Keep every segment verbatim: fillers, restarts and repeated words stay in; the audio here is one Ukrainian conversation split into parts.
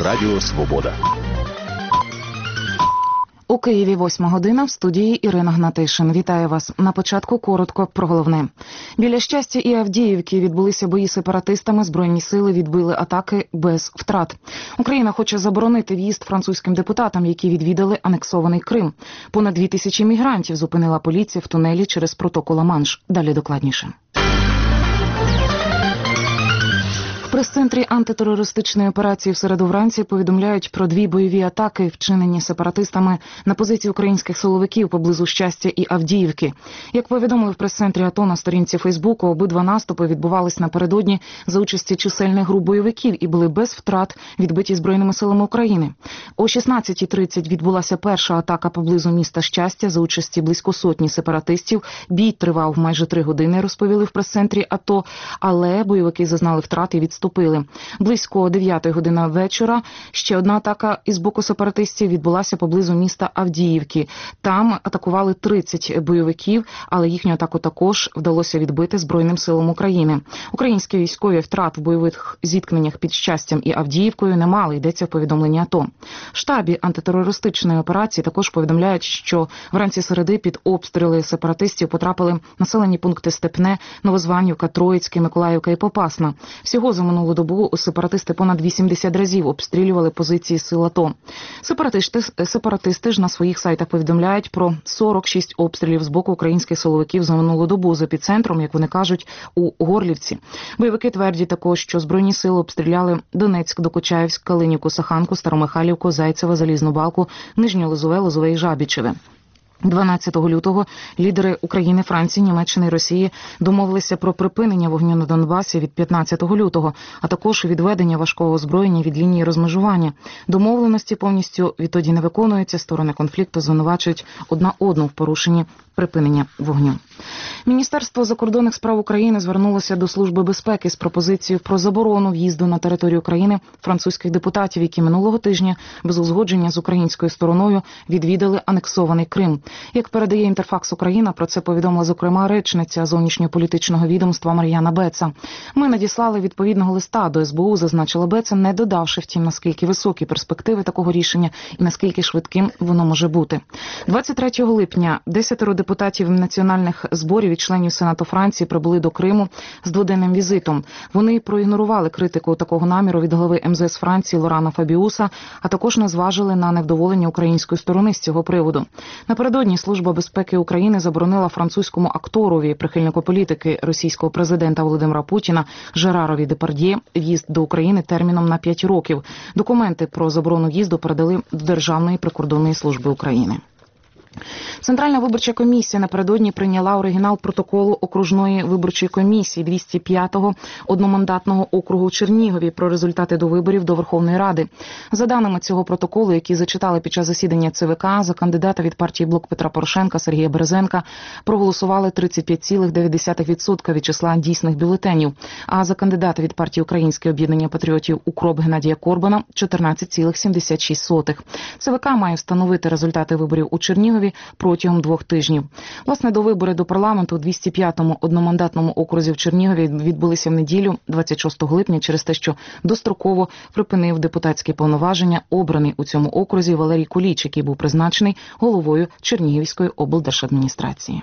Радіо Свобода. У Києві восьма година, в студії Ірина Гнатишин. Вітаю вас. На початку коротко про головне. Біля Щастя і Авдіївки відбулися бої з сепаратистами, збройні сили відбили атаки без втрат. Україна хоче заборонити в'їзд французьким депутатам, які відвідали анексований Крим. Понад дві тисячі мігрантів зупинила поліція в тунелі через протоку Ла-Манш. Далі докладніше. В прес-центрі антитерористичної операції в середу вранці повідомляють про дві бойові атаки, вчинені сепаратистами на позиції українських силовиків поблизу Щастя і Авдіївки. Як повідомили в прес-центрі АТО на сторінці Фейсбуку, обидва наступи відбувались напередодні за участі чисельних груп бойовиків і були без втрат відбиті Збройними силами України. О шістнадцятій тридцять відбулася перша атака поблизу міста Щастя за участі близько сотні сепаратистів. Бій тривав майже три години, розповіли в прес-центрі АТО, але бойовики зазнали втрат і відступили. Близько дев'ятої години вечора ще одна атака із боку сепаратистів відбулася поблизу міста Авдіївки. Там атакували тридцять бойовиків, але їхню атаку також вдалося відбити Збройним силам України. Українські військові втрат в бойових зіткненнях під Щастям і Авдіївкою не мали, йдеться в повідомленні АТО. В штабі антитерористичної операції також повідомляють, що вранці середи під обстріли сепаратистів потрапили населені пункти Степне, Новозванівка, Троїцьке, Миколаївка і Попасна. Всього за минулу добу сепаратисти понад вісімдесят разів обстрілювали позиції сил АТО. Сепаратисти, сепаратисти ж на своїх сайтах повідомляють про сорок шість обстрілів з боку українських силовиків за минулу добу з епіцентром, як вони кажуть, у Горлівці. Бойовики твердять також, що Збройні сили обстріляли Донецьк, Докучаївськ, Калинівку, Саханку, Старомихайлівку, Зайцеве, Залізну Балку, Нижнє Лозове, Лозове і Жабічеве. дванадцятого лютого лідери України, Франції, Німеччини і Росії домовилися про припинення вогню на Донбасі від п'ятнадцятого лютого, а також відведення важкого озброєння від лінії розмежування. Домовленості повністю відтоді не виконуються, сторони конфлікту звинувачують одна одну в порушенні припинення вогню. Міністерство закордонних справ України звернулося до Служби безпеки з пропозицією про заборону в'їзду на територію країни французьких депутатів, які минулого тижня без узгодження з українською стороною відвідали анексований Крим. Як передає Інтерфакс Україна, про це повідомила, зокрема, речниця зовнішньополітичного відомства Мар'яна Беца. Ми надіслали відповідного листа до ес бе у, зазначила Беца, не додавши, втім, наскільки високі перспективи такого рішення і наскільки швидким воно може бути. двадцять третього липня десятеро депутатів національних зборів і членів Сенату Франції прибули до Криму з дводенним візитом. Вони проігнорували критику такого наміру від голови ем зе ес Франції Лорана Фабіуса, а також не зважили на невдоволення української сторони з цього приводу. Напередодні Служба безпеки України заборонила французькому акторові, прихильнику політики російського президента Володимира Путіна Жерарові Депардьє в'їзд до України терміном на п'ять років. Документи про заборону в'їзду передали до Державної прикордонної служби України. Центральна виборча комісія напередодні прийняла оригінал протоколу окружної виборчої комісії двісті п'ятого одномандатного округу Чернігові про результати до виборів до Верховної Ради. За даними цього протоколу, які зачитали під час засідання це ве ка, за кандидата від партії «Блок Петра Порошенка» Сергія Березенка проголосували тридцять п'ять цілих дев'ять десятих відсотка від числа дійсних бюлетенів, а за кандидата від партії «Українське об'єднання патріотів» УКРОП Геннадія Корбана – чотирнадцять цілих сімдесят шість сотих. це ве ка має встановити результати виборів у Чернігові протягом двох тижнів. Власне, до вибори до парламенту у двісті п'ятому одномандатному окрузі в Чернігові відбулися в неділю, двадцять шостого липня, через те, що достроково припинив депутатські повноваження обраний у цьому окрузі Валерій Куліч, який був призначений головою Чернігівської облдержадміністрації.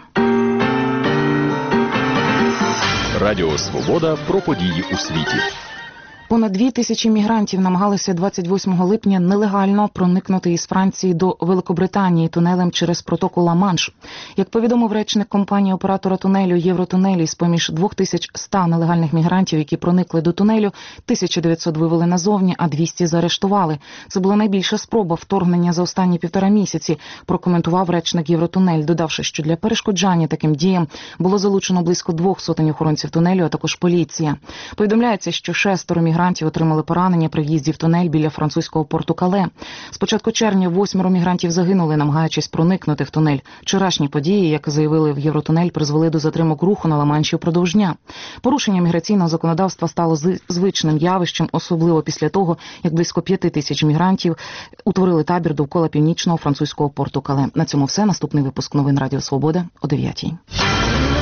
Радіо Свобода про події у світі. Понад дві тисячі мігрантів намагалися двадцять восьмого липня нелегально проникнути із Франції до Великобританії тунелем через протоку Ла-Манш. Як повідомив речник компанії-оператора тунелю «Євротунелі», з-поміж дві тисячі сто нелегальних мігрантів, які проникли до тунелю, тисячу дев'ятсот вивели назовні, а двісті заарештували. Це була найбільша спроба вторгнення за останні півтора місяці, прокоментував речник «Євротунель», додавши, що для перешкоджання таким діям було залучено близько двох сотень охоронців тунелю, а також поліція. Повідомляється, що шестеро мігрантів мігрантів отримали поранення при в'їзді в тунель біля французького порту Кале. З початку червня восьмеро мігрантів загинули, намагаючись проникнути в тунель. Вчорашні події, як заявили в Євротунель, призвели до затримок руху на Ла-Манші впродовж дня. Порушення міграційного законодавства стало звичним явищем, особливо після того, як близько п'яти тисяч мігрантів утворили табір довкола північного французького порту Кале. На цьому все. Наступний випуск новин Радіо Свобода о дев'ятій.